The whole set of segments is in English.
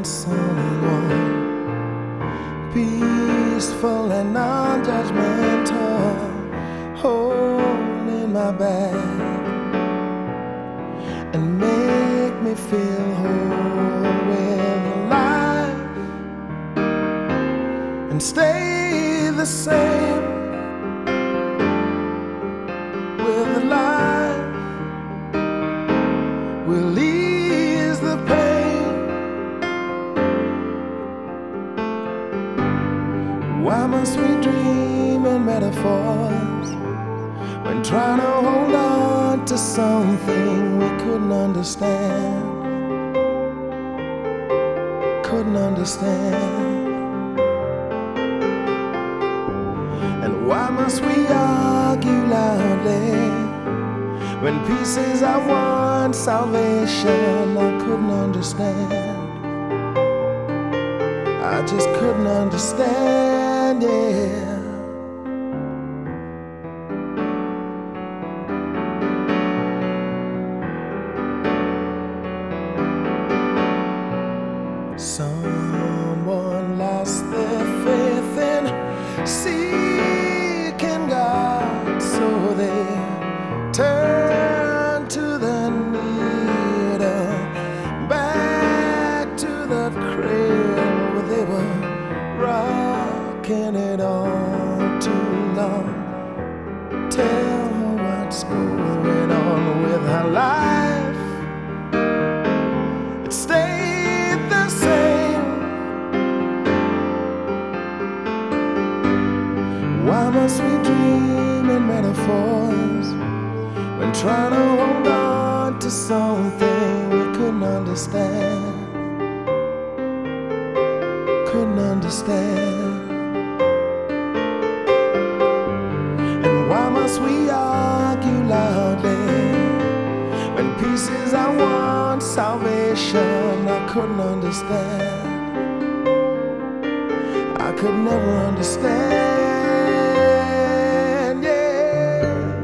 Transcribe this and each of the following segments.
someone peaceful and non-judgmental, holding my back and make me feel whole with life and stay the same with life. Will ease the pain. Why must we dream in metaphors when trying to hold on to something we couldn't understand? Couldn't understand. And why must we argue loudly when pieces I want salvation? I couldn't understand. I just couldn't understand, yeah. Someone lost their faith in seeking God, so they turned to the needle, back to the cradle where they were rocking it all too long. Tell her what's going on with her life. It stayed the same. Why must we dream in metaphors when trying to hold on to something we couldn't understand? Couldn't understand. And why must we argue loudly when pieces I want salvation? I couldn't understand. I could never understand, yeah.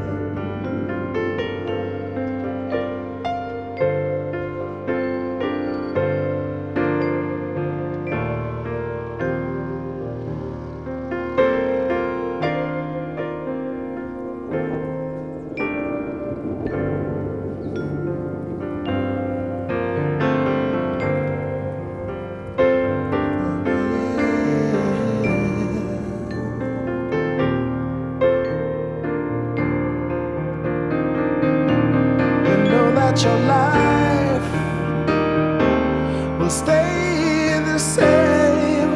Your life will stay the same.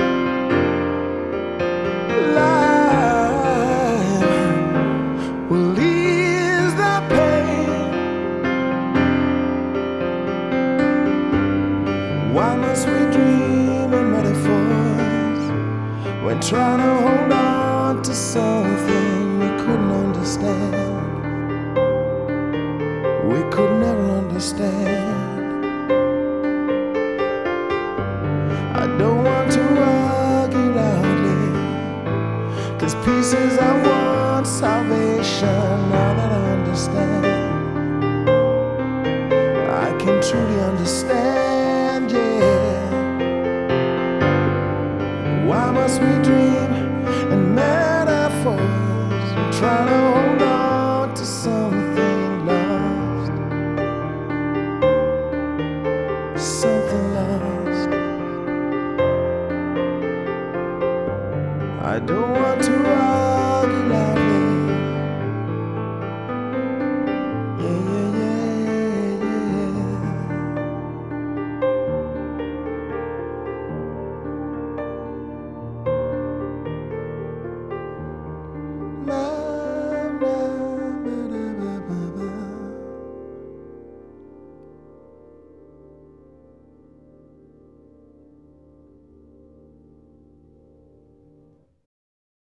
Life will ease the pain. Why must we dream in metaphors when trying to hold on to something we couldn't understand? We could never understand. I don't want to argue loudly, 'cause pieces I want salvation. Now that I understand, I can truly understand, yeah. Why must we dream in metaphors and try to hold on to something lost? Something lost. I don't want to